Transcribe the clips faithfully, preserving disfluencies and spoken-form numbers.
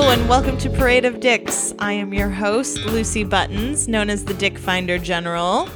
and welcome to Parade of Dicks. I am your host, Lucy Buttons, known as the Dick Finder General.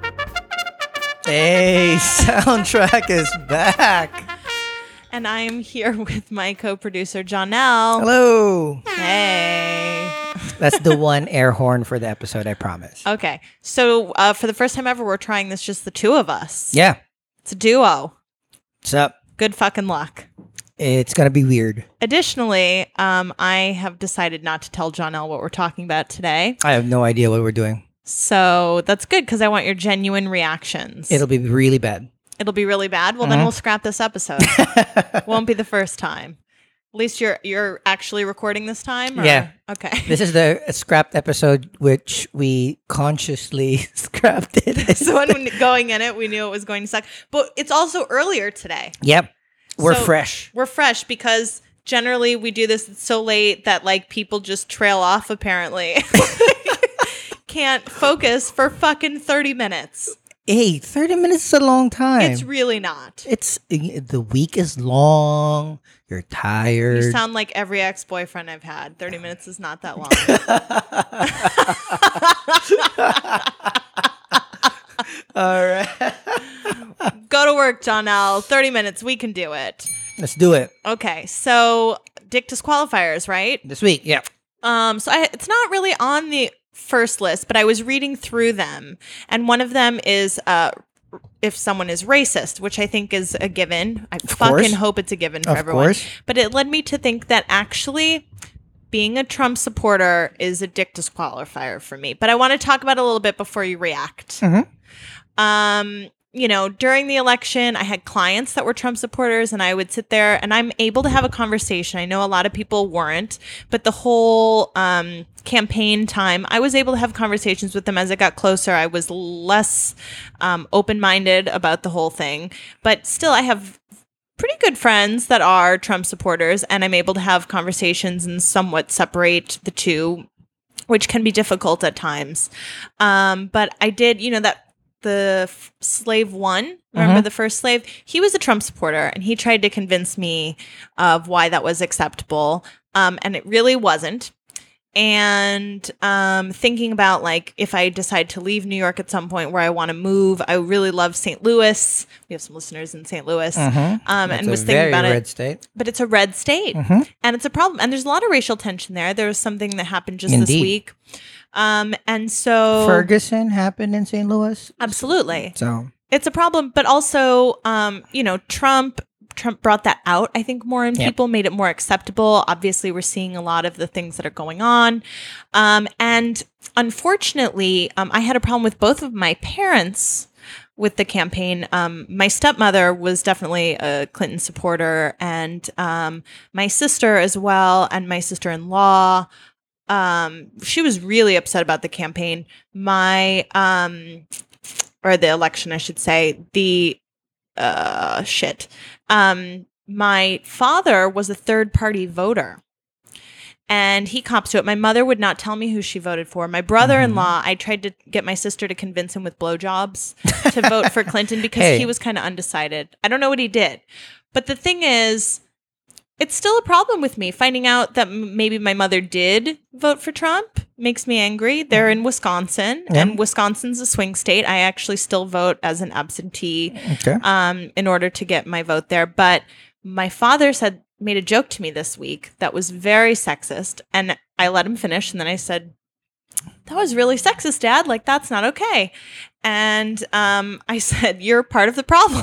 Hey, soundtrack is back. And I am here with my co-producer, Jonelle. Hello. Hey. That's the one air horn for the episode, I promise. Okay, so uh, for the first time ever, we're trying this just the two of us. Yeah. It's a duo. What's up? Good fucking luck. It's going to be weird. Additionally, um, I have decided not to tell Jonelle what we're talking about today. I have no idea what we're doing. So that's good because I want your genuine reactions. It'll be really bad. It'll be really bad? Well, mm-hmm. Then we'll scrap this episode. Won't be the first time. At least you're you're actually recording this time? Or? Yeah. Okay. This is the scrapped episode, which we consciously scrapped it. So when going in it, we knew it was going to suck. But it's also earlier today. Yep. We're so fresh. We're fresh because generally we do this so late that like people just trail off apparently. Can't focus for fucking thirty minutes. Hey, thirty minutes is a long time. It's really not. It's the week is long. You're tired. You sound like every ex-boyfriend I've had. thirty minutes is not that long. All right. Go to work, Jonelle. thirty minutes. We can do it. Let's do it. Okay. So, dick disqualifiers, right? This week, yeah. Um. So, I, it's not really on the first list, but I was reading through them. And one of them is uh, if someone is racist, which I think is a given. I of fucking course. hope it's a given for of everyone. Course. But it led me to think that actually being a Trump supporter is a dick disqualifier for me. But I want to talk about it a little bit before you react. Mm-hmm. Um, you know, during the election, I had clients that were Trump supporters and I would sit there and I'm able to have a conversation. I know a lot of people weren't, but the whole um, campaign time, I was able to have conversations with them as it got closer. I was less um, open-minded about the whole thing, but still I have pretty good friends that are Trump supporters and I'm able to have conversations and somewhat separate the two, which can be difficult at times. Um, but I did, you know, that the f- slave one, remember mm-hmm. the first slave? He was a Trump supporter and he tried to convince me of why that was acceptable. Um, and it really wasn't. And um, thinking about like if I decide to leave New York at some point where I want to move, I really love Saint Louis. We have some listeners in Saint Louis, mm-hmm. um, and was a thinking very about red it. State. But it's a red state, mm-hmm. and it's a problem. And there's a lot of racial tension there. There was something that happened just Indeed. this week, um, and so Ferguson happened in Saint Louis. Absolutely, so it's a problem. But also, um, you know, Trump. Trump brought that out, I think, more in yep. people, made it more acceptable. Obviously, we're seeing a lot of the things that are going on. Um, and unfortunately, um, I had a problem with both of my parents with the campaign. Um, my stepmother was definitely a Clinton supporter, and um, my sister as well, and my sister-in-law. Um, she was really upset about the campaign. My, um, or the election, I should say. The, uh, shit. Um, my father was a third party voter and he cops to it. My mother would not tell me who she voted for. My brother-in-law, mm-hmm. I tried to get my sister to convince him with blowjobs to vote for Clinton because hey. he was kind of undecided. I don't know what he did. But the thing is, it's still a problem with me. Finding out that m- maybe my mother did vote for Trump makes me angry. They're in Wisconsin, yeah. and Wisconsin's a swing state. I actually still vote as an absentee okay. um, in order to get my vote there. But my father said, made a joke to me this week that was very sexist, and I let him finish, and then I said, that was really sexist, Dad. Like, that's not okay. And um, I said, you're part of the problem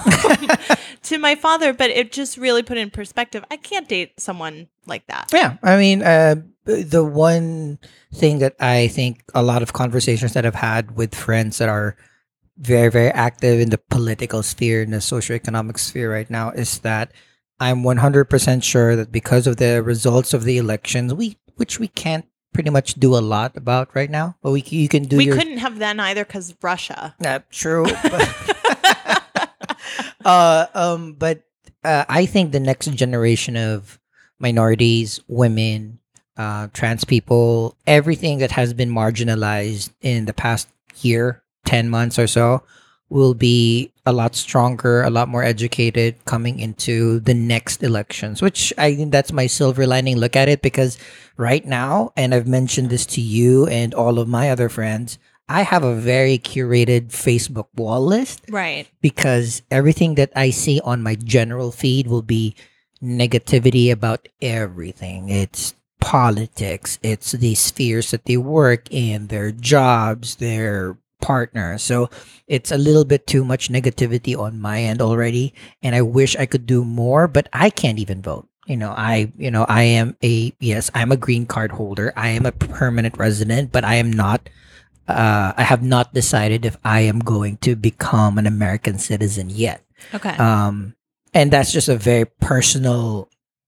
to my father. But it just really put in perspective. I can't date someone like that. Yeah. I mean, uh, the one thing that I think a lot of conversations that I've had with friends that are very, very active in the political sphere, in the socioeconomic sphere right now, is that I'm one hundred percent sure that because of the results of the elections, we which we can't pretty much do a lot about right now, but we you can do. We your... couldn't have then either because Russia. Uh, true. But, uh, um, but uh, I think the next generation of minorities, women, uh, trans people, everything that has been marginalized in the past year, ten months or so, will be a lot stronger, a lot more educated coming into the next elections, which I think that's my silver lining look at it because right now, and I've mentioned this to you and all of my other friends, I have a very curated Facebook wall list Right. because everything that I see on my general feed will be negativity about everything. It's politics, it's the spheres that they work in, their jobs, their partner. So it's a little bit too much negativity on my end already. And I wish I could do more, but I can't even vote. You know, I, you know, I am a, yes, I'm a green card holder. I am a permanent resident, but I am not, uh, I have not decided if I am going to become an American citizen yet. Okay. Um, and that's just a very personal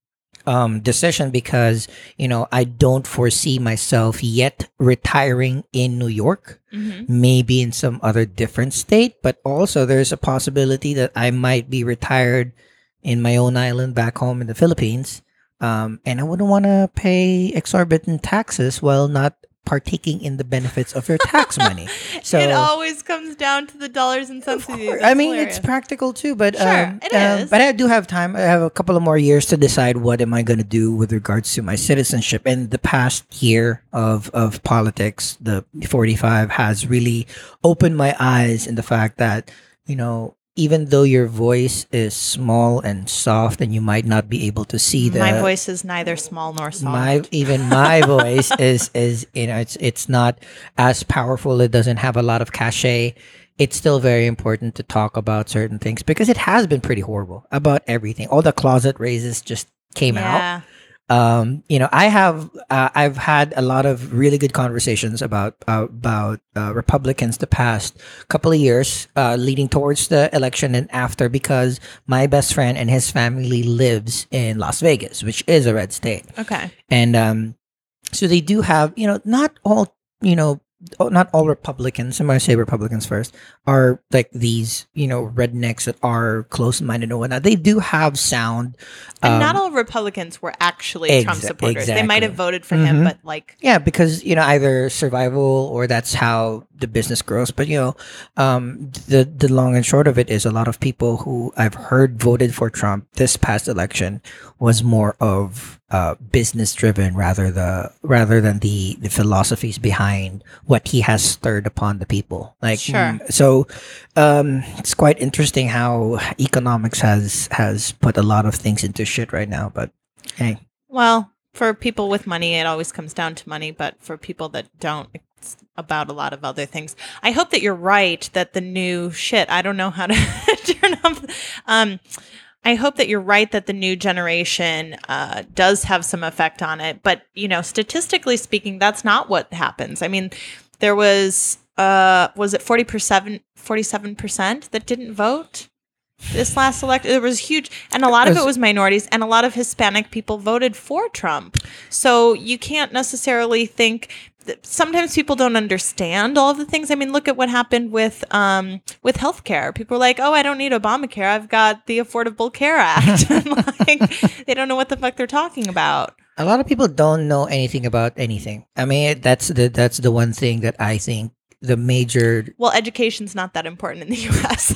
um, decision because, you know, I don't foresee myself yet retiring in New York, hmm maybe in some other different state, but also there's a possibility that I might be retired in my own island back home in the Philippines. Um, and I wouldn't want to pay exorbitant taxes while not partaking in the benefits of your tax money. So it always comes down to the dollars and cents. of these. I That's mean, hilarious. it's practical too, but Sure, um, it um, is. But I do have time. I have a couple of more years to decide what am I going to do with regards to my citizenship. And the past year of of politics, the forty-five has really opened my eyes in the fact that you know. Even though your voice is small and soft, and you might not be able to see the My voice is neither small nor soft. my even my voice is is you know it's it's not as powerful. It doesn't have a lot of cachet. It's still very important to talk about certain things because it has been pretty horrible about everything. All the closet raises just came out. yeah. Um, you know, I have uh, I've had a lot of really good conversations about uh, about uh, Republicans the past couple of years, uh, leading towards the election and after, because my best friend and his family lives in Las Vegas, which is a red state, Okay. and um, so they do have you know not all you know. oh, Not all Republicans, I'm going to say Republicans first, are like these, you know, rednecks that are close-minded and whatnot. They do have sound. And um, not all Republicans were actually Trump exa- supporters. They might have exactly. voted for him, Mhm. but like, Yeah, because you know either survival or that's how the business grows. But you know, um, the the long and short of it is a lot of people who I've heard voted for Trump this past election was more of uh, business driven rather the rather than the the philosophies behind what he has stirred upon the people. Like Sure. mm, so, um, it's quite interesting how economics has has put a lot of things into shit right now. But hey. well, for people with money, it always comes down to money. But for people that don't, it's about a lot of other things. I hope that you're right that the new shit, I don't know how to turn off. Um, I hope that you're right that the new generation uh, does have some effect on it. But, you know, statistically speaking, that's not what happens. I mean, there was, uh, was it forty percent, forty-seven percent that didn't vote? This last election, it was huge. And a lot of it was minorities, and a lot of Hispanic people voted for Trump. So you can't necessarily think that sometimes people don't understand all of the things. I mean, look at what happened with um, with healthcare. People are like, oh, I don't need Obamacare. I've got the Affordable Care Act. Like, they don't know what the fuck they're talking about. A lot of people don't know anything about anything. I mean, that's the that's the one thing that I think the major Well, education's not that important in the U S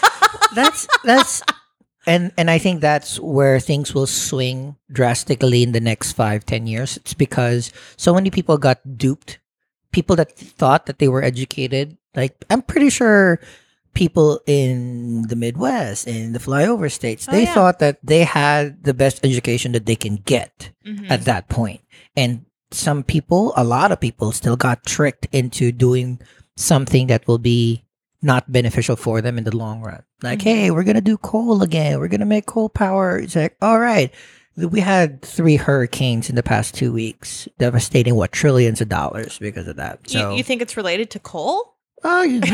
that's that's and and I think that's where things will swing drastically in the next five, ten years. It's because so many people got duped. People that thought that they were educated. Like I'm pretty sure people in the Midwest, in the flyover states, Oh, they yeah. thought that they had the best education that they can get Mhm. at that point. And some people, a lot of people, still got tricked into doing something that will be not beneficial for them in the long run. Like, Mhm. hey, we're gonna do coal again. We're gonna make coal power. It's like, all right. We had three hurricanes in the past two weeks, devastating what trillions of dollars because of that. So, you, you think it's related to coal? oh, you,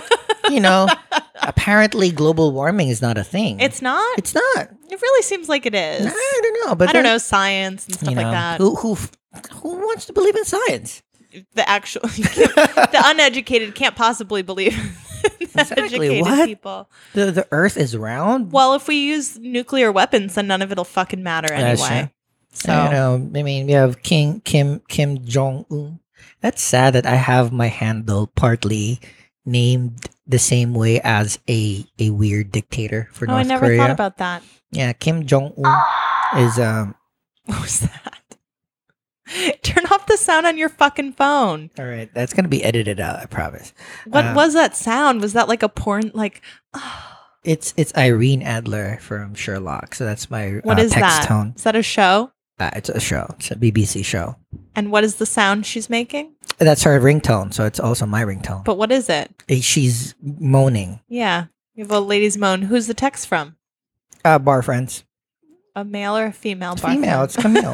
you know, apparently global warming is not a thing. It's not? It's not. It really seems like it is. I don't know, but I don't there- know, science and stuff you know, like that. Who who who wants to believe in science? The actual, the uneducated can't possibly believe in the Exactly. educated What? people. The the Earth is round. Well, if we use nuclear weapons, then none of it'll fucking matter That's anyway. true. So, I don't know. I mean, we have King Kim Kim Jong Un. That's sad that I have my handle partly named the same way as a a weird dictator for Oh, I North never Korea. thought about that. Yeah, Kim Jong Un is um. What was that? Turn off the sound on your fucking phone. All right, that's gonna be edited out. I promise. What Uh, was that sound? Was that like a porn? Like, It's it's Irene Adler from Sherlock. So that's my what uh, is text that? tone. Is that a show? Uh, it's a show. It's a B B C show. And what is the sound she's making? That's her ringtone. So it's also my ringtone. But what is it? Uh, She's moaning. Yeah. You have a lady's moan. Who's the text from? Uh, bar friends. A male or a female bar Female. friend? It's Camille.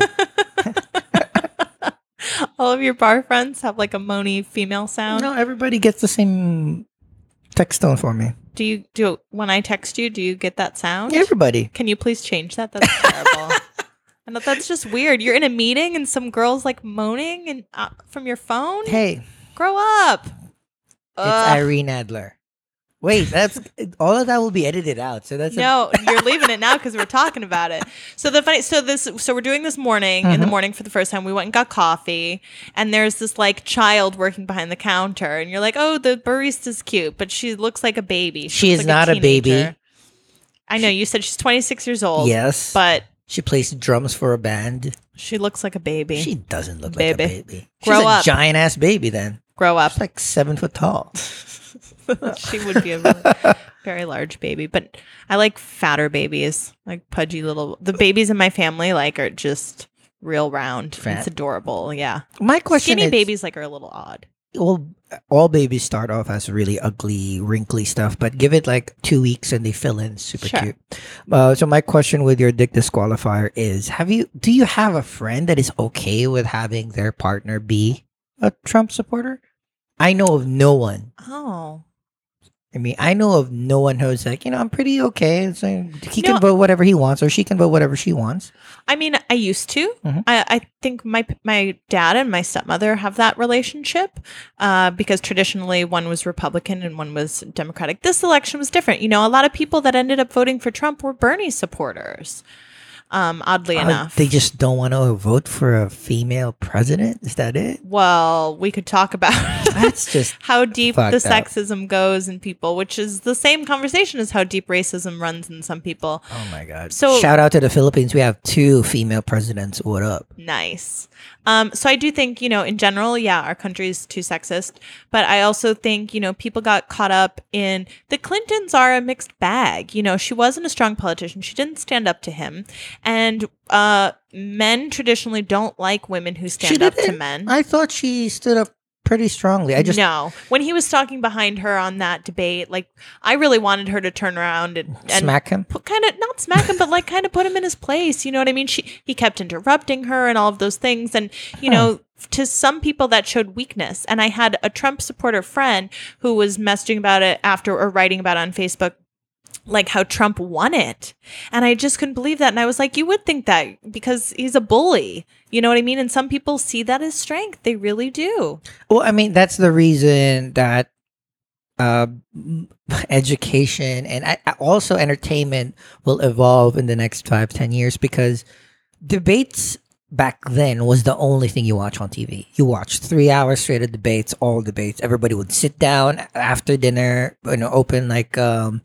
All of your bar friends have like a moany female sound. No, everybody gets the same text tone for me. Do you do when I text you? Do you get that sound? Everybody. Can you please change that? That's terrible. I know that's just weird. You're in a meeting and some girls like moaning and uh, from your phone. Hey, Grow up. it's Ugh. Irene Adler. Wait, that's all of that will be edited out. So that's a- No, you're leaving it now because we're talking about it. So the funny, so this, so we're doing this morning in the Mhm. morning for the first time. We went and got coffee, and there's this like child working behind the counter, and you're like, oh, the barista's cute, but she looks like a baby. She looks is like not a baby. teenager. I know you said she's twenty-six years old. Yes, but she plays drums for a band. she looks like a baby. She doesn't look Baby. like a baby. Grow She's a up. giant ass baby. Then Grow up. she's like seven foot tall. She would be a really, very large baby, but I like fatter babies, like pudgy little. The babies in my family like are just real round. Fat. It's adorable. Yeah, My question skinny is, babies like are a little odd. well, all babies start off as really ugly, wrinkly stuff, but give it like two weeks and they fill in super Sure. cute. Uh, so my question with your dick disqualifier is: Have you? Do you have a friend that is okay with having their partner be a Trump supporter? I know of no one. Oh, I mean, I know of no one who's like, you know, I'm pretty okay. It's like, he No. can vote whatever he wants, or she can vote whatever she wants. I mean, I used to. Mhm. I, I think my my dad and my stepmother have that relationship uh, because traditionally one was Republican and one was Democratic. This election was different. You know, a lot of people that ended up voting for Trump were Bernie supporters. Um, oddly Uh, enough, they just don't want to vote for a female president. Is that it? well, we could talk about That's just how deep fucked the up. sexism goes in people, which is the same conversation as how deep racism runs in some people. oh my god. So- shout out to the Philippines. We have two female presidents. What up? Nice. Um, so I do think, you know, in general, yeah, our country is too sexist. But I also think, you know, people got caught up in the Clintons are a mixed bag. You know, she wasn't a strong politician. She didn't stand up to him. And uh, men traditionally don't like women who stand up to didn't- men. I thought she stood up pretty strongly. I just no. When he was talking behind her on that debate, like, I really wanted her to turn around and, and smack him. put kind of not smack him, but like kind of put him in his place. You know what I mean? She he kept interrupting her and all of those things, and you know, to some people that showed weakness. And I had a Trump supporter friend who was messaging about it after or writing about it on Facebook, like how Trump won it, and I just couldn't believe that. And I was like, you would think that because he's a bully. You know what I mean? And some people see that as strength. They really do. Well, I mean, that's the reason that uh, m- education and I, I- also entertainment will evolve in the next five, ten years because debates back then was the only thing you watch on T V. You watch three hours straight of debates, all debates. Everybody would sit down after dinner, you know, open like um,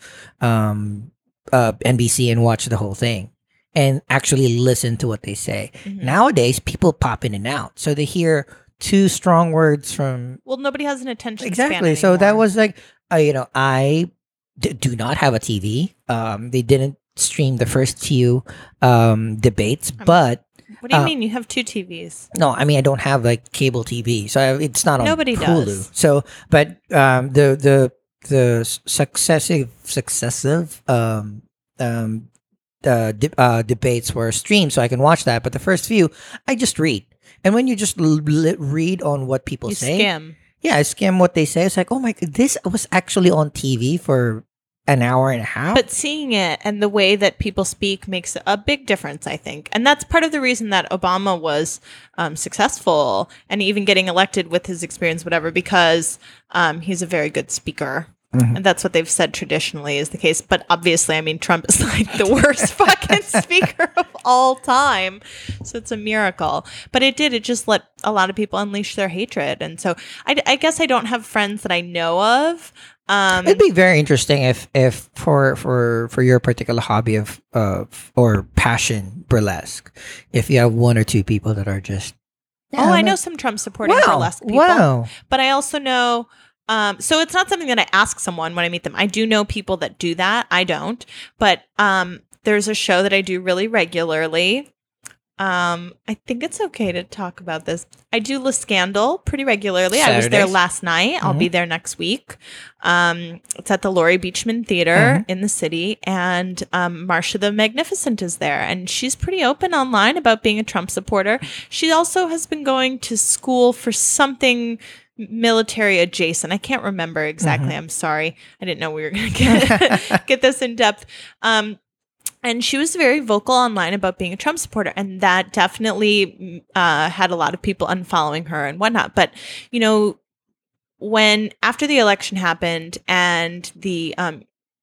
um, uh, N B C and watch the whole thing and actually listen to what they say. Mhm. Nowadays, people pop in and out, so they hear two strong words from Well, nobody has an attention span exactly. So that anymore. was like, uh, you know, I d- do not have a T V. Um, they didn't stream the first few um debates, I'm- but What do you uh, mean? You have two T Vs. no, I mean I don't have like cable T V, so I, it's not on Nobody Hulu. does. So, but um, the the the s- successive successive um um uh, de- uh debates were streamed, so I can watch that. But the first few, I just read, and when you just l- l- read on what people You say, skim. yeah, I skim what they say. It's like, oh my god, this was actually on T V for an hour and a half. But seeing it and the way that people speak makes a big difference, I think. And that's part of the reason that Obama was um, successful and even getting elected with his experience, whatever, because um, he's a very good speaker. Mhm. And that's what they've said traditionally is the case. But obviously, I mean, Trump is like the worst fucking speaker of all time. So it's a miracle. But it did. It just let a lot of people unleash their hatred. And so I, I guess I don't have friends that I know of. Um, It'd be very interesting if, if for for for your particular hobby of of or passion, burlesque, if you have one or two people that are just oh, I I'm know a- some Trump supporting wow, burlesque people. wow, But I also know, um, so it's not something that I ask someone when I meet them. I do know people that do that. I don't. But um, there's a show that I do really regularly. Um, I think it's okay to talk about this. I do La Scandal pretty regularly. I was there Saturdays? last night. I'll be there next week. Um, it's at the Laurie Beachman Theater in the city, and um, Marcia the Magnificent is there, and she's pretty open online about being a Trump supporter. She also has been going to school for something military adjacent. I can't remember exactly. I'm sorry. I didn't know we were going to get get this in depth. Um, And she was very vocal online about being a Trump supporter. And that definitely uh, had a lot of people unfollowing her and whatnot. But, you know, when after the election happened and the um,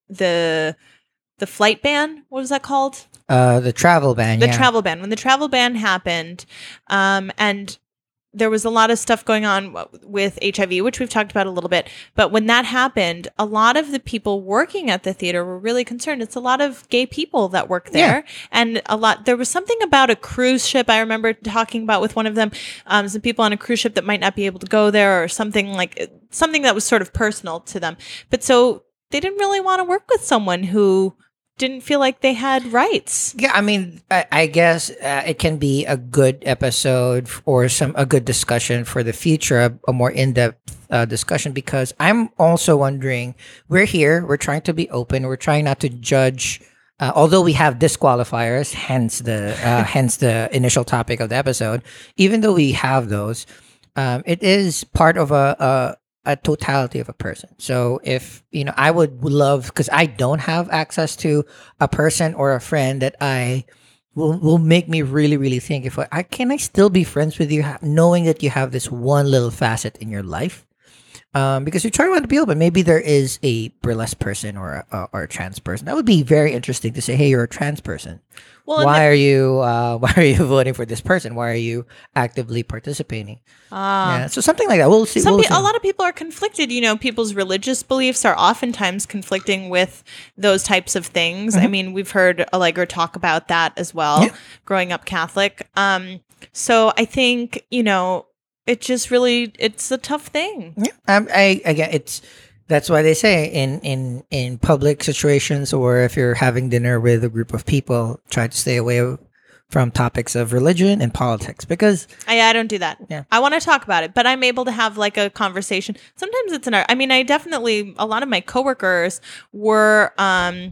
the the flight ban, what was that called? uh, the travel ban, The yeah. travel ban. When the travel ban happened, um, and there was a lot of stuff going on w- with H I V, which we've talked about a little bit. But when that happened, a lot of the people working at the theater were really concerned. It's a lot of gay people that work there. And a lot, there was something about a cruise ship. I remember talking about with one of them, um, some people on a cruise ship that might not be able to go there or something like something that was sort of personal to them. But so they didn't really want to work with someone who didn't feel like they had rights. Yeah, I mean, I, I guess uh, it can be a good episode f- or some a good discussion for the future, a, a more in depth uh, discussion. Because I'm also wondering, we're here, we're trying to be open, we're trying not to judge. Uh, although we have disqualifiers, hence the uh, hence the initial topic of the episode. Even though we have those, um, it is part of a, a a totality of a person. So if, you know, I would love, because I don't have access to a person or a friend that I will, will make me really, really think if I, I can I still be friends with you, ha- knowing that you have this one little facet in your life. Um, because you're trying to be open. Maybe there is a burlesque person or a, or a trans person. That would be very interesting to say, hey, you're a trans person. Well, and why the- are you uh, why are you voting for this person? Why are you actively participating? Ah. yeah, so something like that. We'll see. Some we'll pe- see. a lot of people are conflicted. You know, people's religious beliefs are oftentimes conflicting with those types of things. I mean, we've heard Allegra talk about that as well, Mm-hmm. Yeah. growing up Catholic. Um, so I think, you know, it just really, it's a tough thing. Yeah, um, I again, it's that's why they say in in in public situations, or if you're having dinner with a group of people, try to stay away from topics of religion and politics because I, I don't do that. Yeah. I want to talk about it, but I'm able to have like a conversation. Sometimes it's an art. I mean, I definitely, a lot of my coworkers were, um,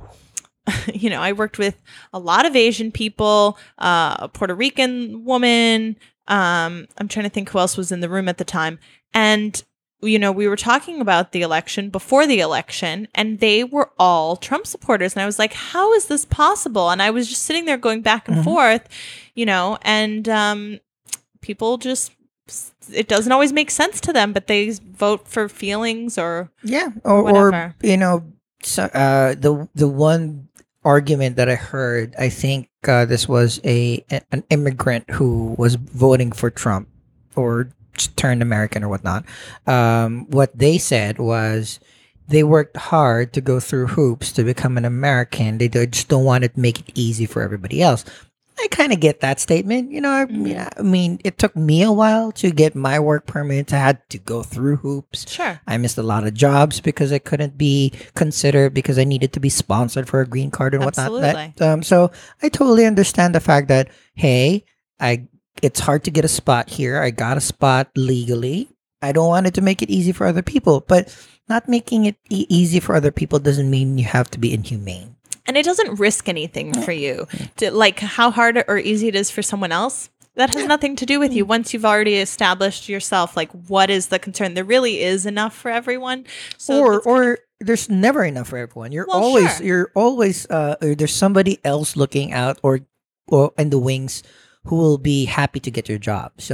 you know, I worked with a lot of Asian people, uh, a Puerto Rican woman. Um, I'm trying to think who else was in the room at the time. And, you know, we were talking about the election before the election, and they were all Trump supporters. And I was like, how is this possible? And I was just sitting there going back and Mhm. forth, you know, and um, people just, it doesn't always make sense to them, but they vote for feelings or yeah, or, or whatever. you know, so, uh, the the one argument that I heard, I think uh, this was a an immigrant who was voting for Trump or just turned American or whatnot. Um, what they said was they worked hard to go through hoops to become an American. They do- just don't want to make it easy for everybody else. I kind of get that statement. You know, I, yeah, I mean, it took me a while to get my work permit. I had to go through hoops. Sure. I missed a lot of jobs because I couldn't be considered because I needed to be sponsored for a green card and whatnot. Absolutely. That, um, so I totally understand the fact that, hey, I it's hard to get a spot here. I got a spot legally. I don't want it to make it easy for other people, but not making it e- easy for other people doesn't mean you have to be inhumane. And it doesn't risk anything for you. To, like how hard or easy it is for someone else, that has nothing to do with you. Once you've already established yourself, like what is the concern? There really is enough for everyone. So or that's kind or there's never enough for everyone. You're Well, always sure. you're always uh or there's somebody else looking out or or in the wings who will be happy to get your job. So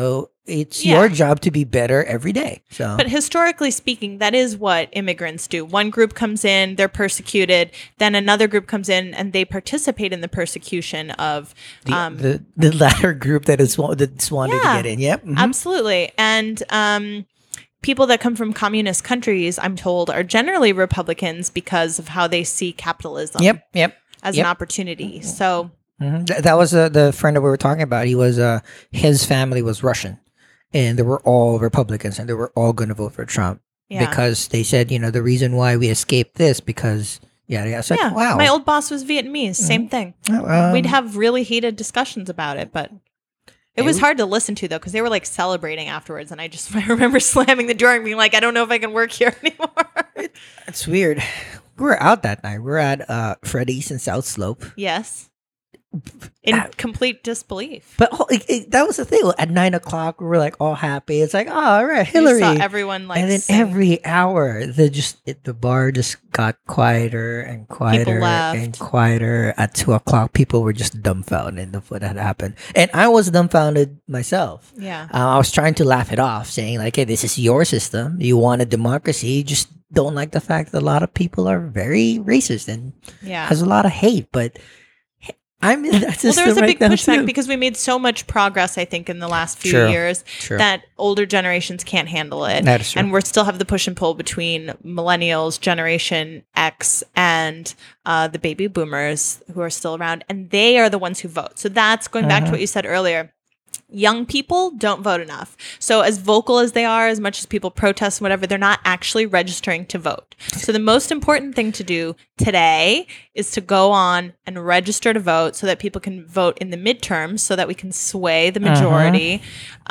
it's Yeah. your job to be better every day. So, But historically speaking, that is what immigrants do. One group comes in, they're persecuted. Then another group comes in and they participate in the persecution of. the, Um, the the latter group that is wa- that's wanted Yeah. to get in. Yep. mhm. Absolutely. And um, people that come from communist countries, I'm told, are generally Republicans because of how they see capitalism Yep. Yep. as Yep. an opportunity. So, hmm Th- that was uh, the friend that we were talking about. He was uh his family was Russian, and they were all Republicans, and they were all going to vote for Trump yeah. because they said, you know, the reason why we escaped this because yeah, yeah. It's like, yeah. wow. My old boss was Vietnamese. Same thing. Um, We'd have really heated discussions about it, but it It was w- hard to listen to, though, because they were like celebrating afterwards. And I just I remember slamming the door and being like, I don't know if I can work here anymore. It's weird. We were out that night. We were at uh, Freddy's in South Slope. Yes. In Ah. complete disbelief. But oh, it, it- that was the thing. At nine o'clock, we were like all happy. It's like, oh, all right, You Hillary. saw everyone like and then sing. every hour, the just it, the bar just got quieter and quieter left. and quieter. At two o'clock, people were just dumbfounded of what had happened, and I was dumbfounded myself. Yeah. Uh, I was trying to laugh it off, saying like, "Hey, this is your system. You want a democracy. You just don't like the fact that a lot of people are very racist and Yeah. has a lot of hate." But I'm in that Well, system there was a right big now pushback too. because we made so much progress, I think, in the last few True. years True. that older generations can't handle it. That is true. And we still have the push and pull between millennials, Generation X, and uh, the baby boomers who are still around. And they are the ones who vote. So that's going back to Mhm. what you said earlier. Young people don't vote enough. So as vocal as they are, as much as people protest, whatever, they're not actually registering to vote. So the most important thing to do today is to go on and register to vote so that people can vote in the midterms so that we can sway the majority.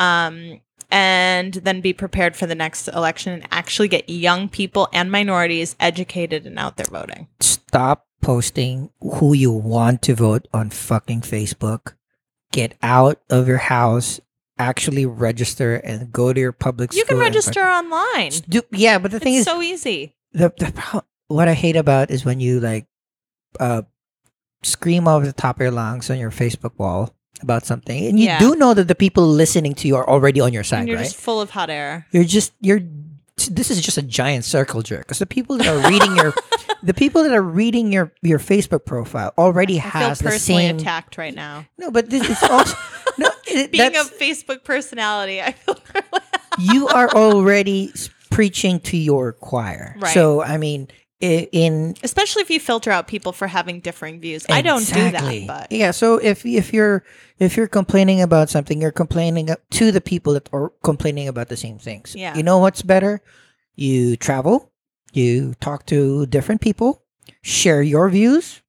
Um, and then be prepared for the next election and actually get young people and minorities educated and out there voting. Stop posting who you want to vote on fucking Facebook. Get out of your house, actually register, and go to your public You school. can and register online. fuck- Do, yeah, but the thing It's is, so easy. the, the pro- what I hate about is when you like uh scream off the top of your lungs on your Facebook wall about something, and you Yeah. do know that the people listening to you are already on your side, And you're right? just full of hot air. You're just you're. This is just a giant circle jerk because the people that are reading your, the people that are reading your your Facebook profile already I feel has the personally same. attacked right now. No, but this is also no. It, Being a that's, Facebook personality, I feel you are already s- preaching to your choir. Right. So I mean, i- in especially if you filter out people for having differing views. I don't do Exactly. that, but yeah. So if if you're if you're complaining about something, you're complaining to the people that are complaining about the same things. Yeah. You know what's better? You travel, you talk to different people, share your views,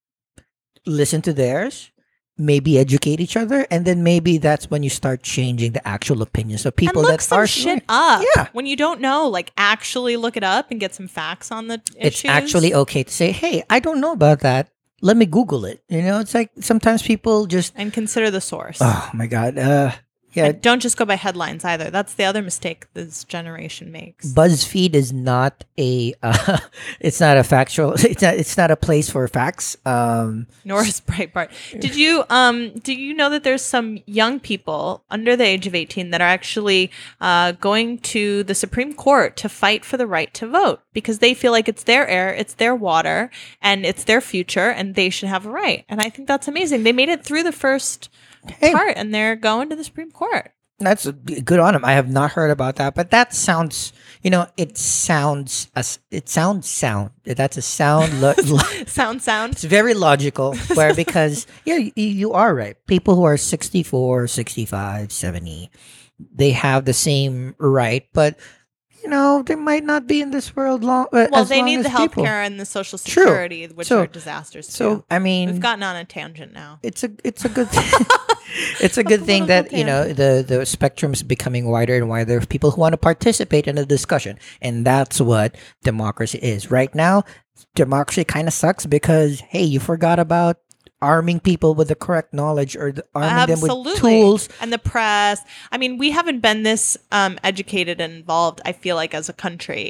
listen to theirs, maybe educate each other, and then maybe that's when you start changing the actual opinions of people and look that some are shit up. Yeah. When you don't know, like actually look it up and get some facts on the It's issues. actually okay to say, "Hey, I don't know about that. Let me Google it." You know, it's like sometimes people just, and consider the source. oh my god, uh, yeah. And don't just go by headlines either. That's the other mistake this generation makes. BuzzFeed is not a, uh, it's not a factual. It's not. It's not a place for facts. Um, Nor is Breitbart. Did you um do you know that there's some young people under the age of eighteen that are actually uh, going to the Supreme Court to fight for the right to vote because they feel like it's their air, it's their water, and it's their future, and they should have a right. And I think that's amazing. They made it through the first Hey. part, and they're going to the Supreme Court. that's a- good on them. I have not heard about that, but that sounds. You know, it sounds as it sounds sound. That's a sound. Lo- lo- Sound, sound. It's very logical where because yeah you, you are right, people who are sixty-four, sixty-five, seventy, they have the same right, but you know they might not be in this world long uh, Well, as they long need as the health people. care and the social True. security, which So- are disasters too. So I mean, We've gotten on a tangent now. it's a it's a good it's a good thing that you know the the spectrum is becoming wider and wider of people who want to participate in the discussion, and that's what democracy is right now. Democracy kind of sucks because hey, you forgot about arming people with the correct knowledge or the, arming them with Absolutely. tools. And the press. I mean, we haven't been this um, educated and involved, I feel like, as a country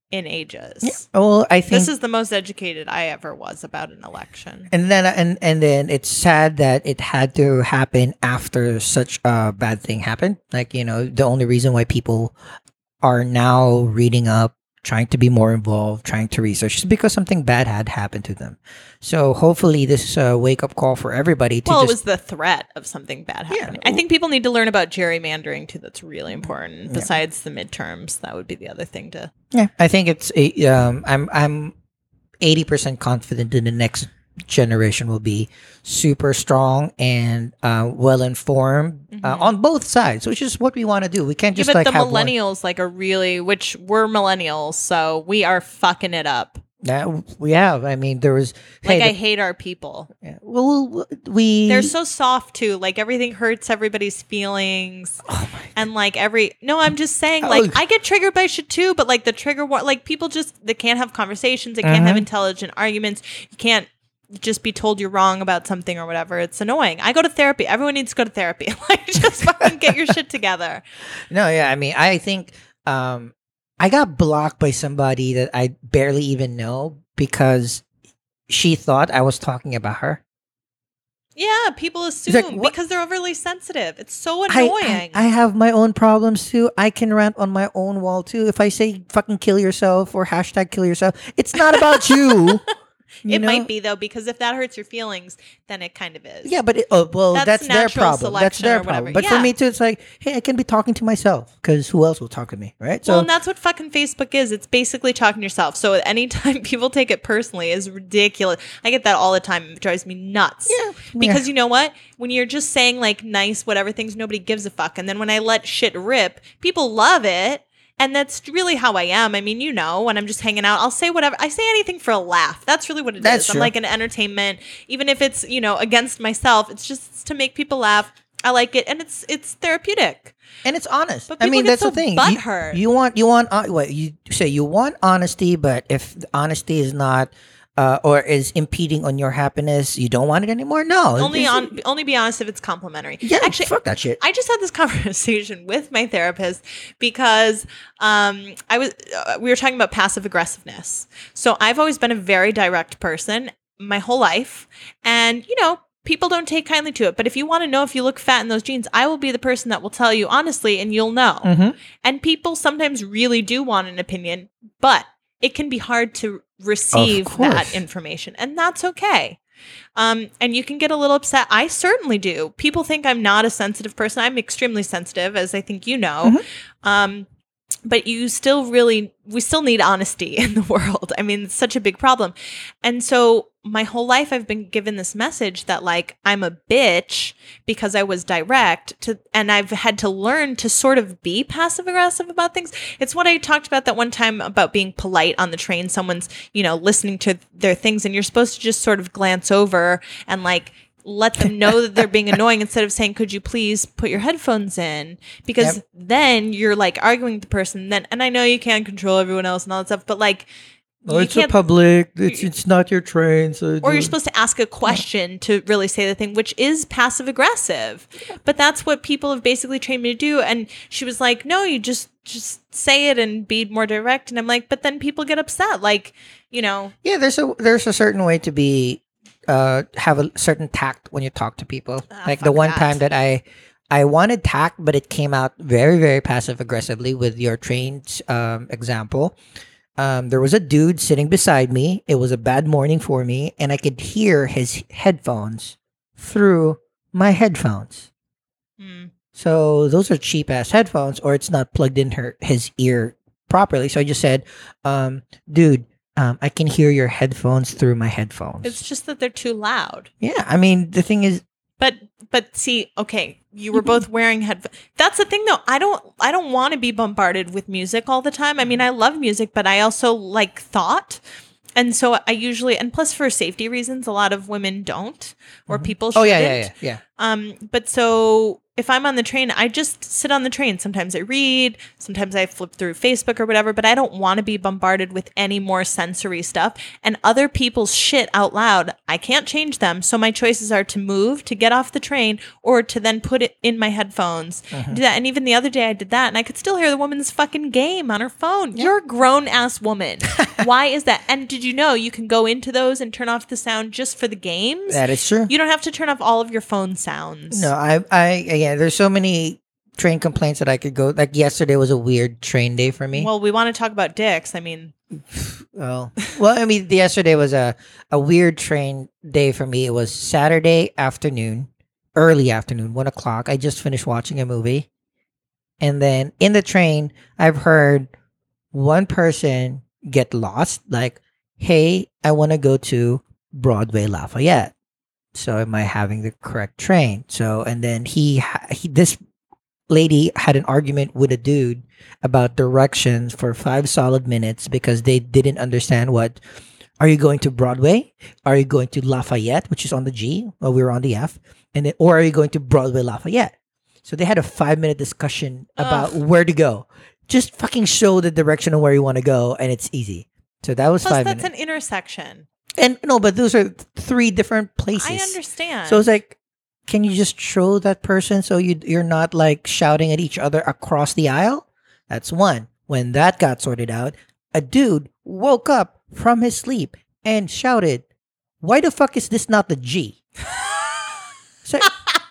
in ages. Yeah. Well, I think This is the most educated I ever was about an election. and then and and then it's sad that it had to happen after such a bad thing happened. Like, you know, the only reason why people are now reading up, trying to be more involved, trying to research is because something bad had happened to them. So hopefully this is a wake up call for everybody to Well, it just was the threat of something bad Yeah. happening. I think people need to learn about gerrymandering too. That's really important. Besides the midterms, that would be the other thing to. yeah, I think it's a, um I'm I'm eighty percent confident that the next generation will be super strong and uh, well informed uh, on both sides, which is what we want to do. We can't Yeah, just but like the have one. millennials like are really, which we're millennials, so we are fucking it up. Yeah, we have. I mean, there was. Like hey, I hate our people. the- yeah, well, we. They're so soft too. Like everything hurts everybody's feelings. Oh my. And like every no, I'm just saying, Oh. like I get triggered by shit too, but like the trigger war, like people just they can't have conversations, they can't have Mhm. intelligent arguments. You can't just be told you're wrong about something or whatever. It's annoying. I go to therapy. Everyone needs to go to therapy. Like just fucking get your shit together. No, yeah. I mean, I think um, I got blocked by somebody that I barely even know because she thought I was talking about her. Yeah, people assume like, what- because they're overly sensitive. It's so I, annoying. I I have my own problems too. I can rant on my own wall too. If I say fucking kill yourself or hashtag kill yourself, it's not about you. you it know? might be though, because if that hurts your feelings, then it kind of is. Yeah, but it, oh, well, That's that's, their natural problem. That's selection their or whatever. problem. But Yeah. for me too, it's like, hey, I can be talking to myself because who else will talk to me, right? So Well, and that's what fucking Facebook is. It's basically talking to yourself. So anytime people take it personally is ridiculous. I get that all the time. It drives me nuts. yeah, Because you know what? When you're just saying like nice whatever things, nobody gives a fuck. And then when I let shit rip, people love it. And that's really how I am. I mean, you know, when I'm just hanging out, I'll say whatever. I say anything for a laugh. That's really what it is. That's I'm true. like an entertainment, even if it's, you know, against myself. It's just to make people laugh. I like it, and it's it's therapeutic. and it's honest. But I people mean, get that's so the thing. You, butthurt. you want you want uh, what you say. You want honesty, but if the honesty is not uh, or is impeding on your happiness, you don't want it anymore. No, Only It's- on only be honest if it's complimentary. Yeah, Actually, fuck that shit. I just had this conversation with my therapist because um, I was uh, we were talking about passive aggressiveness. So I've always been a very direct person my whole life, and you know, people don't take kindly to it. But if you want to know if you look fat in those jeans, I will be the person that will tell you honestly, and you'll know. Mhm. And people sometimes really do want an opinion, but it can be hard to receive Of that course. information, and that's okay. Um, and you can get a little upset. I certainly do. People think I'm not a sensitive person. I'm extremely sensitive, as I think you know. Mm-hmm. Um, but you still really, we still need honesty in the world. I mean, it's such a big problem. And so my whole life I've been given this message that like I'm a bitch because I was direct to, and I've had to learn to sort of be passive aggressive about things. It's what I talked about that one time about being polite on the train. Someone's, you know, listening to their things and you're supposed to just sort of glance over and like let them know that they're being annoying instead of saying, could you please put your headphones in? Because Yep. then you're like arguing with the person. Then, and I know you can't control everyone else and all that stuff, but like, Oh, you it's a can't, public. It's it's not your train. So or you're supposed to ask a question to really say the thing, which is passive aggressive. But that's what people have basically trained me to do. And she was like, no, you just just say it and be more direct. And I'm like, but then people get upset. Like, you know, Yeah, there's a there's a certain way to be uh have a certain tact when you talk to people. Ah, like the fuck one that. time that I I wanted tact, but it came out very very passive aggressively with your train um example. Um, there was a dude sitting beside me. It was a bad morning for me, and I could hear his headphones through my headphones. mm, So those are cheap ass headphones, or it's not plugged in her his ear properly. So I just said, um, "Dude, um, I can hear your headphones through my headphones." it's just that they're too loud. Yeah, I mean the thing is, But but see, okay, you were both wearing headphones. That's the thing though. I don't I don't want to be bombarded with music all the time. I mean, I love music, but I also like thought. And so I usually, and plus for safety reasons, a lot of women don't, or people Oh shouldn't. yeah, yeah, yeah, yeah. Um, but so if I'm on the train, I just sit on the train. Sometimes I read, sometimes I flip through Facebook or whatever, but I don't want to be bombarded with any more sensory stuff and other people's shit out loud. I can't change them. So my choices are to move, to get off the train, or to then put it in my headphones. Mhm. Do that. And even the other day I did that and I could still hear the woman's fucking game on her phone. You're a grown ass woman. Why is that? And did you know you can go into those and turn off the sound just for the games? That is true. You don't have to turn off all of your phone sounds. No, I, I, yeah, there's so many train complaints that I could go. Like yesterday was a weird train day for me. Well, we want to talk about dicks. I mean, Well, well, I mean, yesterday was a, a weird train day for me. It was Saturday afternoon, early afternoon, one o'clock. I just finished watching a movie. And then in the train, I've heard one person get lost. Like, hey, I want to go to Broadway Lafayette. So am I having the correct train? So, and then he, ha- he this lady had an argument with a dude about directions for five solid minutes because they didn't understand what, are you going to Broadway? Are you going to Lafayette, which is on the G? Well, we were on the F. And then, or are you going to Broadway Lafayette? So they had a five minute discussion about Ugh. where to go. Just fucking show the direction of where you want to go, and it's easy. So that was plus five that's minutes. an intersection. And no, but those are three different places. I understand. So it's like, can you just show that person so you you're not like shouting at each other across the aisle? That's one. When that got sorted out, a dude woke up from his sleep and shouted, "Why the fuck is this not the G?" So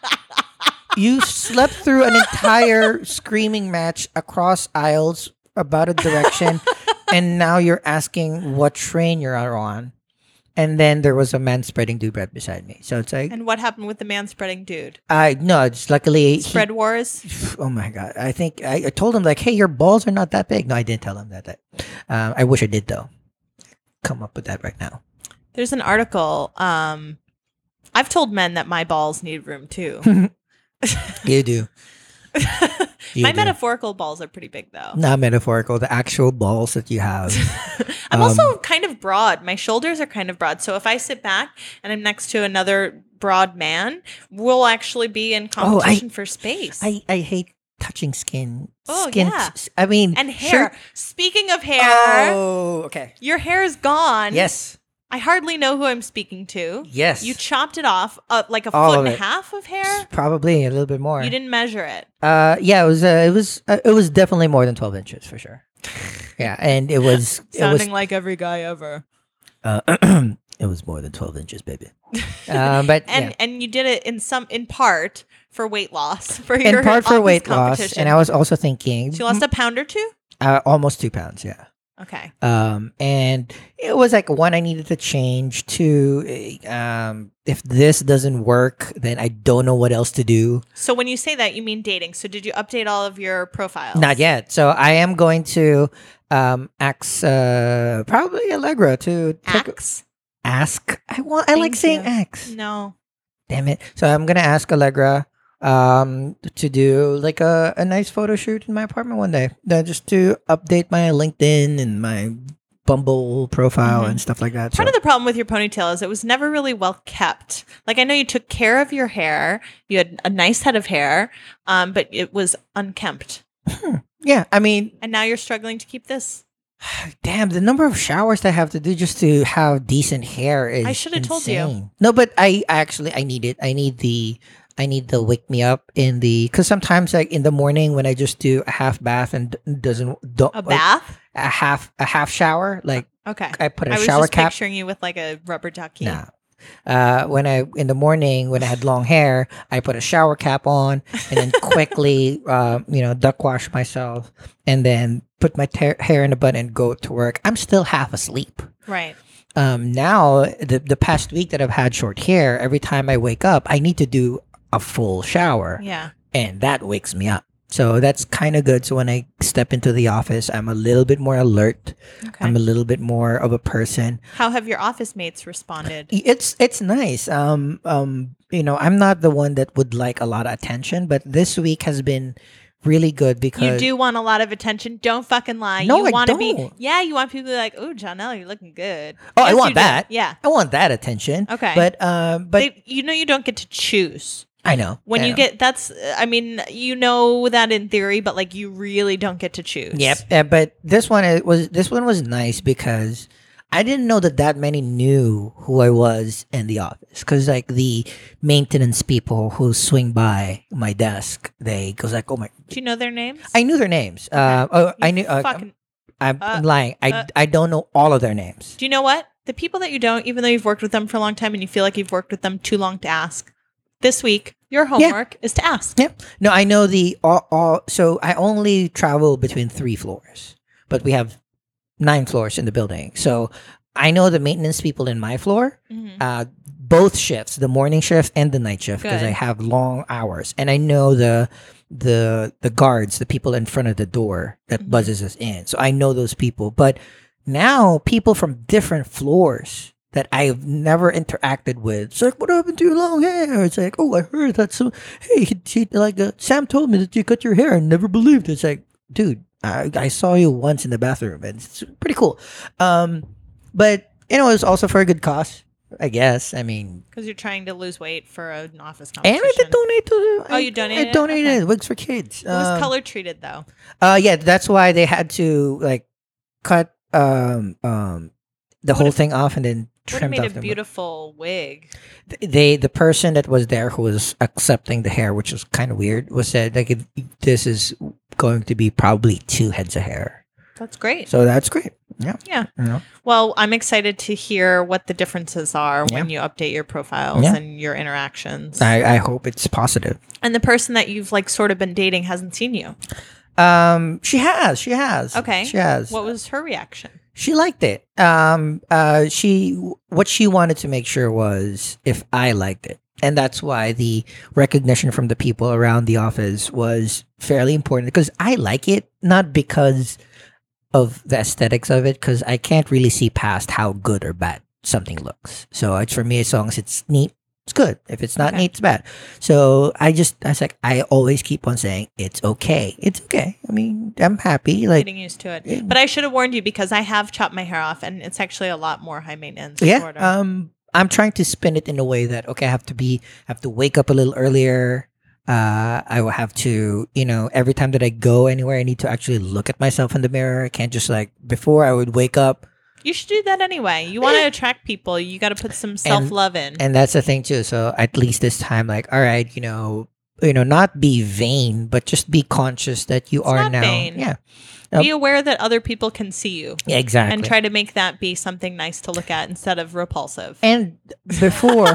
you slept through an entire screaming match across aisles about a direction, and now you're asking what train you're on. And then there was a man spreading dude right beside me. So it's like, and what happened with the man spreading dude? I no, it's luckily he- Spread wars? oh my god! I think I, I told him like, hey, your balls are not that big. No, I didn't tell him that. that. Um, I wish I did though. Come up with that right now. There's an article. Um, I've told men that my balls need room too. You do. You My do. metaphorical balls are pretty big though. Not metaphorical. The actual balls that you have. I'm Um, also kind of broad. My shoulders are kind of broad. So if I sit back and I'm next to another broad man, we'll actually be in Oh, I- competition for space. I, I hate touching skin. Oh, skin. yeah. I mean, and hair. shirt- Speaking of hair, Oh, okay. your hair is gone. Yes. I hardly know who I'm speaking to. Yes. You chopped it off uh, like a All foot of and a it. half of hair. Probably a little bit more. You didn't measure it. Uh, yeah, it was. Uh, it was. Uh, it was definitely more than twelve inches for sure. Yeah, and it was. It was. Sounding like every guy ever. Uh, it was more than twelve inches, baby. Um, but And yeah. and you did it in some in part for weight loss for in your part for office weight loss, competition. and I was also thinking, So you lost a pound or two. uh, almost two pounds. Yeah. Okay. Um, and it was like one, I needed to change. Two, eh, um, if this doesn't work, then I don't know what else to do. So when you say that, you mean dating. So did you update all of your profiles? Not yet. So I am going to um ask uh probably Allegra to take- Axe? ask. I want. I like Thank saying you. ask. No. Damn it. So I'm gonna ask Allegra um to do like a, a nice photo shoot in my apartment one day. Uh, just to update my LinkedIn and my Bumble profile Mhm. and stuff like that. Part So- of the problem with your ponytail is it was never really well kept. Like I know you took care of your hair. You had a nice head of hair, um, but it was unkempt. yeah, I mean, And now you're struggling to keep this. damn, the number of showers that I have to do just to have decent hair is I shoulda told you. insane. No, but I actually I need it. I need the I need the wake me up in the because sometimes like in the morning when I just do a half bath and d- doesn't don't A bath? a half a half shower like Okay. I put a I was shower just cap. picturing you with like a rubber ducky. Nah. Uh, when I in the morning when I had long hair, I put a shower cap on and then quickly, uh, you know, duck wash myself and then put my ter- hair in a bun and go to work. I'm still half asleep. Right. Um, now the the past week that I've had short hair, every time I wake up, I need to do a full shower, Yeah. and that wakes me up. So that's kind of good. So when I step into the office, I'm a little bit more alert. Okay. I'm a little bit more of a person. How have your office mates responded? It's it's nice. Um um you know, I'm not the one that would like a lot of attention, but this week has been really good because You do want a lot of attention. Don't fucking lie. No, you I want to be. don't. Yeah, you want people to be like, "Oh, Janelle, you're looking good." Oh, I Yes, want you do. that. Yeah. I want that attention. Okay. But um, but They, you know, you don't get to choose. I know When I you know. get that's, I mean, you know that in theory, but like you really don't get to choose. Yep. Uh, but this one it was this one was nice because I didn't know that that many knew who I was in the office because like the maintenance people who swing by my desk, they goes like, oh my, Do you know their names? I knew their names. Uh, oh, I You knew. Uh, fucking, I'm, uh, I'm lying. I uh, I don't know all of their names. do you know what? The people that you don't, even though you've worked with them for a long time and you feel like you've worked with them too long to ask, this week, your homework is to ask. Yeah. No, I know the all, all. So I only travel between three floors, but we have nine floors in the building. So I know the maintenance people in my floor, Mhm. uh, both shifts, the morning shift and the night shift, because Good. I have long hours, and I know the the the guards, the people in front of the door that Mhm. buzzes us in. So I know those people. But now people from different floors that I've never interacted with. It's like, what happened to your long hair? It's like, oh, I heard that. So, hey, he, he, like uh, Sam told me that you cut your hair. I never believed it. It's like, dude, I, I saw you once in the bathroom, and it's pretty cool. Um, but you know, it's also for a good cause, I guess. I mean, Because you're trying to lose weight for an office and I competition. did donate to. Oh, I, you I donated it? donated Okay. wigs for kids. It was Um, color treated though. Uh, yeah, that's why they had to like cut um um the whole Would've- thing off and then Would have trimmed made off a the beautiful wig. they the person that was there who was accepting the hair, which was kind of weird, was said like if, this is going to be probably two heads of hair. That's great. So that's great. Yeah. Yeah. You know? Well, I'm excited to hear what the differences are when you update your profiles Yeah. and your interactions. I, I hope it's positive. And the person that you've like sort of been dating hasn't seen you. Um, she has. She has. Okay. She has. What was her reaction? She liked it. Um, uh, she what she wanted to make sure was if I liked it, and that's why the recognition from the people around the office was fairly important because I like it, not because of the aesthetics of it, because I can't really see past how good or bad something looks. So it's for me, as long as it's neat, it's good. If it's not Okay. neat, it's bad. So I just, I was like, I always keep on saying it's okay. It's okay. I mean, I'm happy. Like, Getting used to it. Yeah. But I should have warned you because I have chopped my hair off and it's actually a lot more high maintenance. yeah. Sort of. Um, I'm trying to spin it in a way that okay, I have to be, have to wake up a little earlier. Uh, I will have to, you know, every time that I go anywhere, I need to actually look at myself in the mirror. I can't just like before I would wake up. You should do that anyway. You want to attract people. You got to put some self love in. And that's the thing too. So at least this time, like, all right, you know, you know, not be vain, but just be conscious that you It's are not now. vain. Yeah. Be aware that other people can see you Yeah, exactly. and try to make that be something nice to look at instead of repulsive. And before,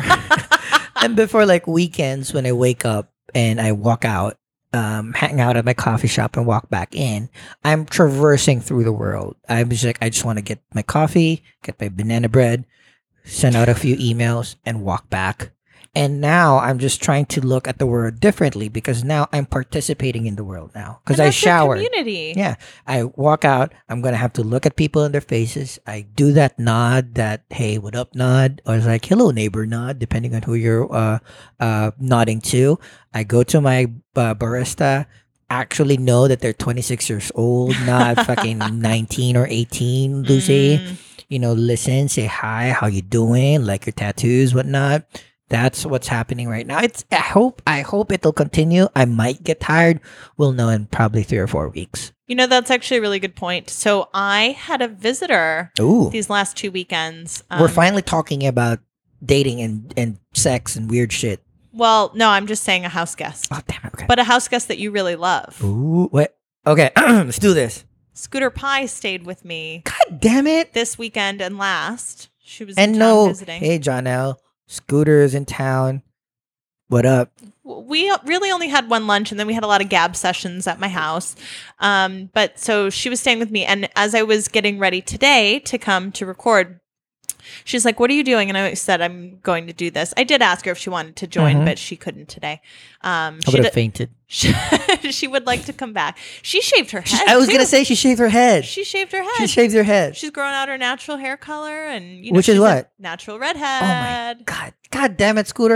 and before like weekends when I wake up and I walk out, um, hang out at my coffee shop and walk back in, I'm traversing through the world. I'm just like, I just want to get my coffee, get my banana bread, send out a few emails, and walk back. And now I'm just trying to look at the world differently because now I'm participating in the world now because And I that's your showered. community. Yeah, I walk out. I'm gonna have to look at people in their faces. I do that nod, that hey, what up nod, or it's like hello neighbor nod, depending on who you're uh, uh, nodding to. I go to my uh, barista. Actually, know that they're twenty-six years old, not fucking nineteen or eighteen. Lucy, Mm. you know, listen, say hi, how you doing, like your tattoos, whatnot. That's what's happening right now. It's. I hope. I hope it'll continue. I might get tired. We'll know in probably three or four weeks. You know, that's actually a really good point. So I had a visitor Ooh, these last two weekends. we're Um, finally talking about dating and and sex and weird shit. Well, no, I'm just saying a house guest, Oh damn it. Okay. but a house guest that you really love. Ooh, wait. Okay, let's do this. Scooter Pie stayed with me God damn it. this weekend and last. She was And in town no, visiting. hey John L. Scooter is in town. What up? We really only had one lunch and then we had a lot of gab sessions at my house. Um, but so she was staying with me. And as I was getting ready today to come to record, she's like, what are you doing? And I said, I'm going to do this. I did ask her if she wanted to join, Mhm. but she couldn't today. Um, I she, would have d- fainted. she, she would like to come back. She shaved her head. I was too. gonna say she shaved her head. She shaved her head. She shaved her head. She's growing out her natural hair color, and you know, Which is she's a what? natural Oh my redhead. god! God damn it, Scooter!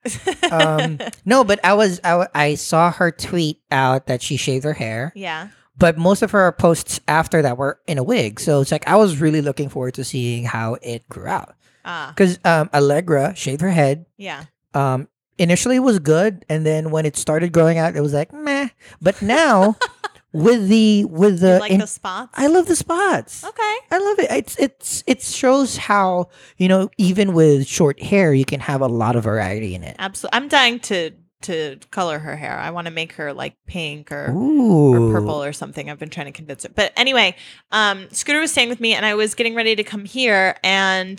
Um, no, but I was I, w- I saw her tweet out that she shaved her hair, yeah. but most of her posts after that were in a wig. So it's like I was really looking forward to seeing how it grew out. Ah. Because um, Allegra shaved her head. Yeah. Um, initially it was good, and then when it started growing out, it was like meh. But now with the with the You like in- the spots? I love the spots. Okay. I love it. It's it's it shows how, you know, even with short hair you can have a lot of variety in it. Absolutely. I'm dying to to color her hair. I want to make her like pink or Ooh. or purple or something. I've been trying to convince her. But anyway, um, Scooter was staying with me and I was getting ready to come here and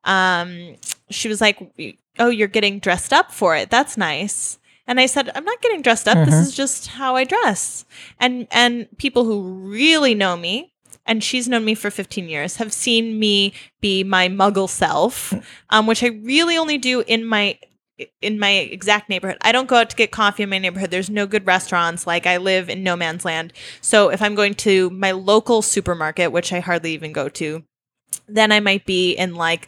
um, she was like, oh, you're getting dressed up for it. That's nice. And I said, I'm not getting dressed up. Mhm. This is just how I dress. And and people who really know me, and she's known me for fifteen years, have seen me be my muggle self, um, which I really only do in my in my exact neighborhood. I don't go out to get coffee in my neighborhood. There's no good restaurants. Like I live in no man's land. So if I'm going to my local supermarket, which I hardly even go to, then I might be in like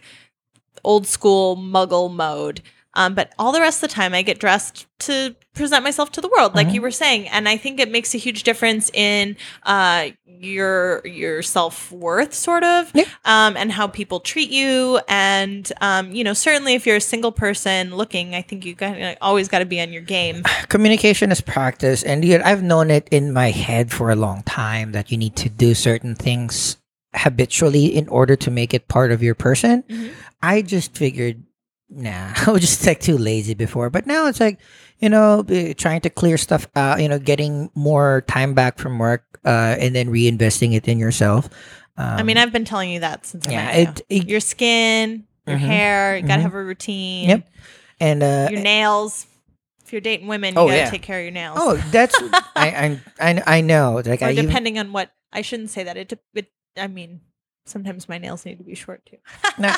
old school muggle mode. Um, but all the rest of the time I get dressed to present myself to the world, like Mhm. you were saying. And I think it makes a huge difference in uh, your your self-worth, sort of, Yeah. um, and how people treat you. And, um, you know, certainly if you're a single person looking, I think you got, you know, always got to be on your game. Communication is practice, and yet I've known it in my head for a long time that you need to do certain things habitually in order to make it part of your person. Mhm. I just figured, nah, I was just like too lazy before. But now it's like, you know, eh, trying to clear stuff out, you know, getting more time back from work, uh, and then reinvesting it in yourself. Um, I mean, I've been telling you that since I yeah, met you. it, it Your skin, your Mhm. hair, you got to Mhm. have a routine. Yep. and uh, Your nails. If you're dating women, you Oh, got to yeah. take care of your nails. oh, that's I, I I I know. Like or I even, depending on what, I shouldn't say that. It, de- it I mean, sometimes my nails need to be short too. Nah.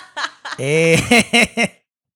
Eh.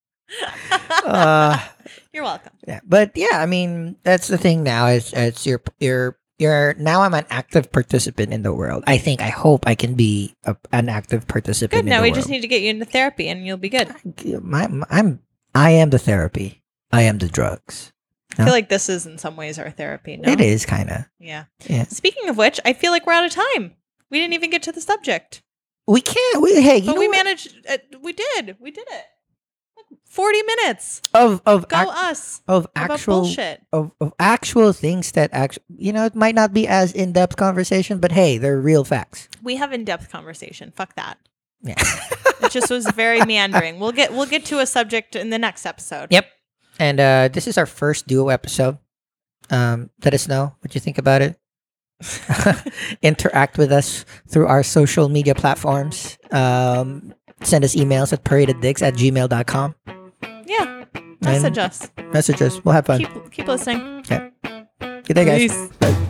uh, You're welcome. yeah, but yeah, I mean that's the thing now. Is it's your your your now I'm an active participant in the world. I think I hope I can be a, an active participant. Good. in Now the we world. just need to get you into therapy, and you'll be good. My, my- I'm I am the therapy. I am the drugs. I No? feel like this is in some ways our therapy. No? It is kind of. Yeah. Yeah. Speaking of which, I feel like we're out of time. We didn't even get to the subject, We can't. We hey, you but know we what? managed. Uh, we did. We did it. Like Forty minutes. of of Go ac- us. of About actual bullshit. of, of actual things that actually, you know, it might not be as in depth conversation, but hey, they're real facts. We have in-depth conversation. Fuck that. Yeah. It just was very meandering. We'll get we'll get to a subject in the next episode. Yep. And uh, this is our first duo episode. Um, let us know what you think about it. Interact with us through our social media platforms. Um, send us emails at paradeddigs at gmail dot com. Yeah. Message And- us. Message us. We'll have fun. Keep keep listening. Good day, guys. Peace. Bye.